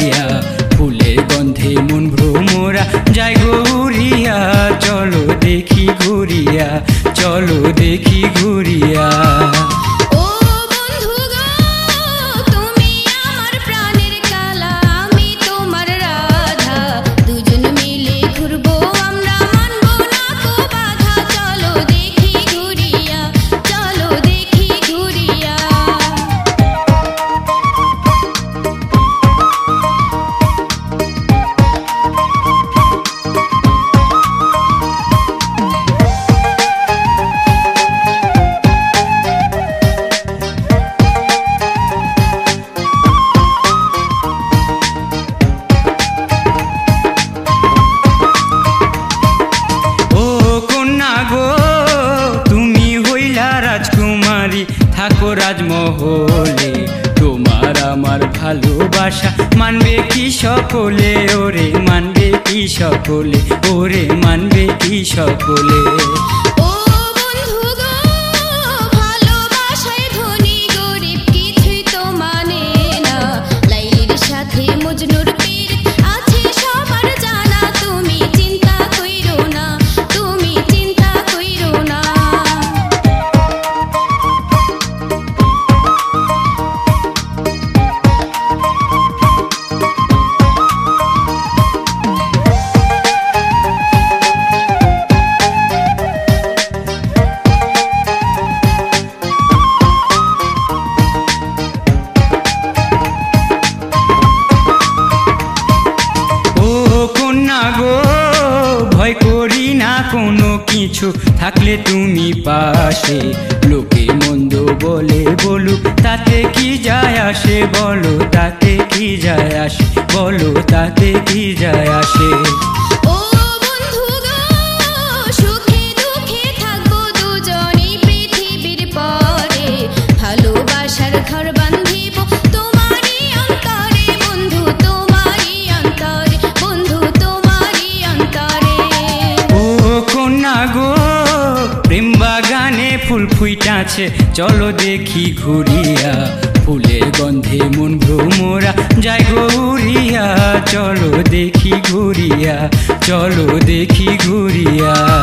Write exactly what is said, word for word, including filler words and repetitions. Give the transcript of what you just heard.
ঘুরিয়া ফুলের গন্ধে মন ভ্রমরা যায় গো উড়িয়া চলো দেখি ঘুরিয়া চলো দেখি ঘুরিয়া থাকো রাজমহলে তোমার আমার ভালোবাসা মানবে কি সকলে ওরে মানবে কি সকলে ওরে মানবে কি সকলে ভয় করি না কোনো কিছু থাকলে তুমি পাশে লোকে মন্দ বলে বলুক তাতে কি যায় আসে বলো তাতে কি যায় আসে বলো তাতে কি যায় আসে প্রেম বাগানে ফুল ফুইটাছে চলো দেখি ঘুরিয়া ফুলের গন্ধে মন ভ্রমরা যায় গো উড়িয়া চলো দেখি ঘুরিয়া চলো দেখি ঘুরিয়া।